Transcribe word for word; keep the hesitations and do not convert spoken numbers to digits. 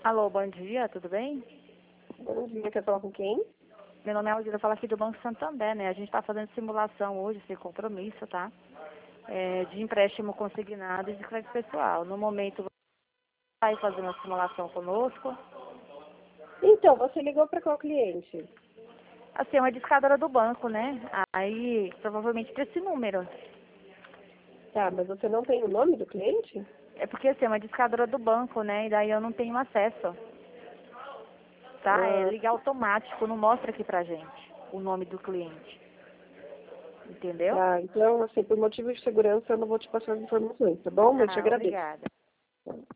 Alô, bom dia, tudo bem? Bom dia, quer falar com quem? Meu nome é Aldira, falo aqui do Banco Santander, né? A gente está fazendo simulação hoje, sem compromisso, tá? É, de empréstimo consignado e de crédito pessoal. No momento, você vai fazer uma simulação conosco. Então, você ligou para qual cliente? Assim, é uma discadora do banco, né? Aí, provavelmente para esse número. Tá, mas você não tem o nome do cliente? É porque, assim, é uma discadora do banco, né? E daí eu não tenho acesso, tá? É Ah, ligar automático, não mostra aqui pra gente o nome do cliente. Entendeu? tá, então, assim, por motivo de segurança eu não vou te passar as informações, tá bom? Mas te Tá, agradeço. obrigada.